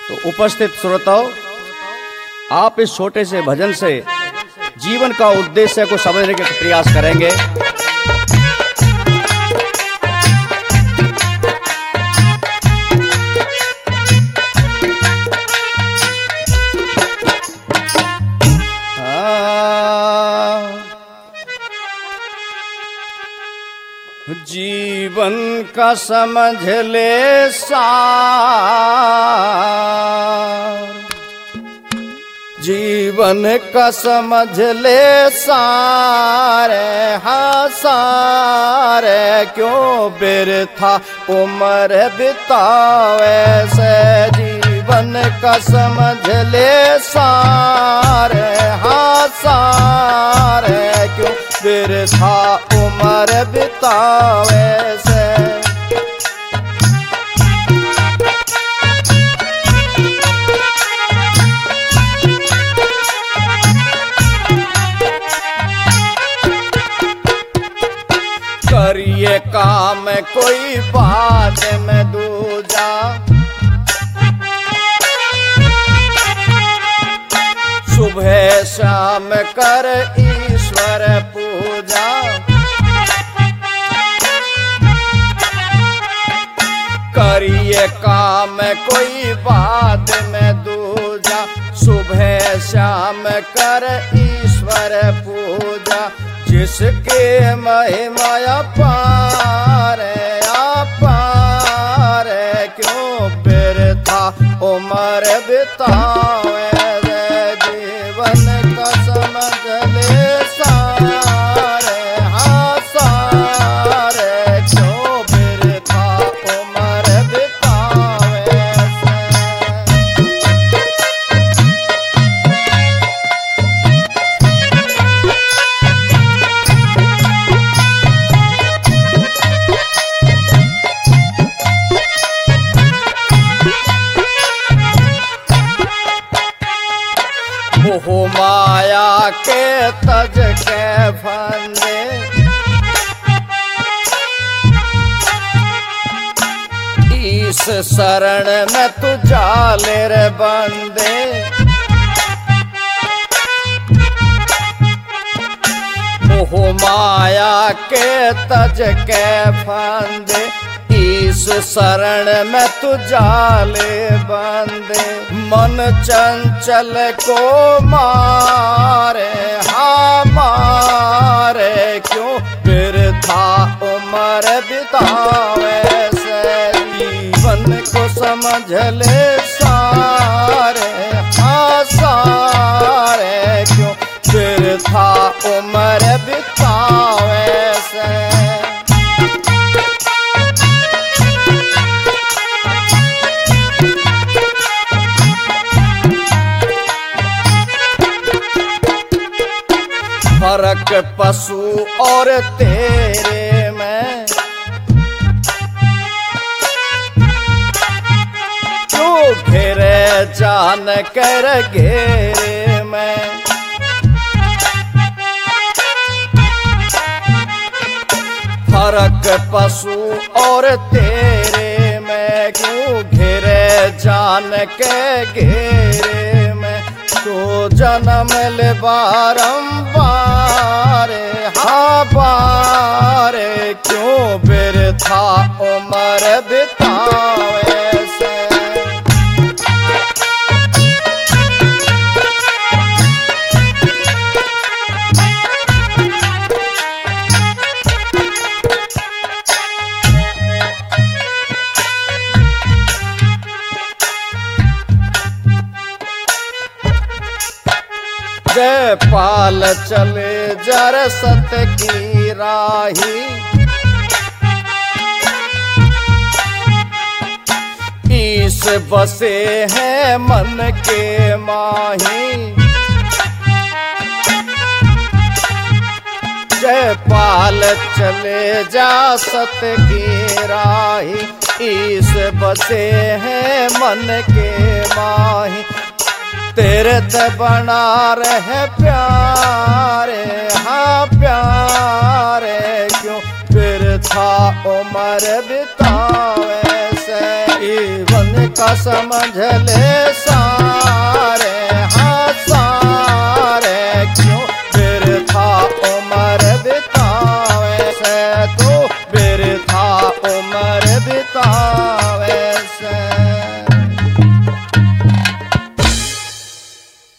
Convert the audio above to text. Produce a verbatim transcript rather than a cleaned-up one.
तो उपस्थित श्रोताओं, आप इस छोटे से भजन से जीवन का उद्देश्य को समझने के प्रयास करेंगे। जीवन का समझ ले सार, जीवन का समझ ले सारे, हाँ सारे क्यों बिरथा उम्र बितावे से। जीवन का समझ ले सारे, हाँ सारे क्यों बिरथा उम्र बितावे से। करिए काम कोई बात में दूजा, सुबह शाम कर ईश्वर पूजा। करिए काम कोई बात में दूजा, सुबह शाम कर ईश्वर पूजा। जिसके महिमा अपार अपार क्यों बिरथा उम्र बितावे। जीवन का समझ ले सारे, हाँ सारे क्यों बिरथा उम्र बितावे मोह माया के तज के फंदे, इस शरण में तू जाले रे बंदे। मोह माया के तज के फंदे, इस शरण में तू जाले बंदे। मन चंचल को मारे, हाँ मारे क्यों बिरथा उम्र बितावे से। जीवन को समझ ले सारे, हाँ सारे क्यों बिरथा उम्र बितावे से। फर्क पशु और तेरे में, क्यों घेरे जान कर घेरे में। फर्क पशु और तेरे में, क्यों घेरे जान के घेरे में। तो जन्म ले बारंबार, हाँ बारे क्यों बिरथा उम्र बितावे से। जय पाल चले जर सत की राही, ईश बसे हैं मन के माही। जय पाल चले जा सत की राही, ईश बसे हैं मन के माही। तेरे ते बना रहे प्यारे, हाँ प्यारे क्यों बिरथा उम्र बितावे से। से जीवन का समझ ले सारे, हाँ सारे, क्यों बिरथा उम्र बितावे से, तो बिरथा उम्र बिता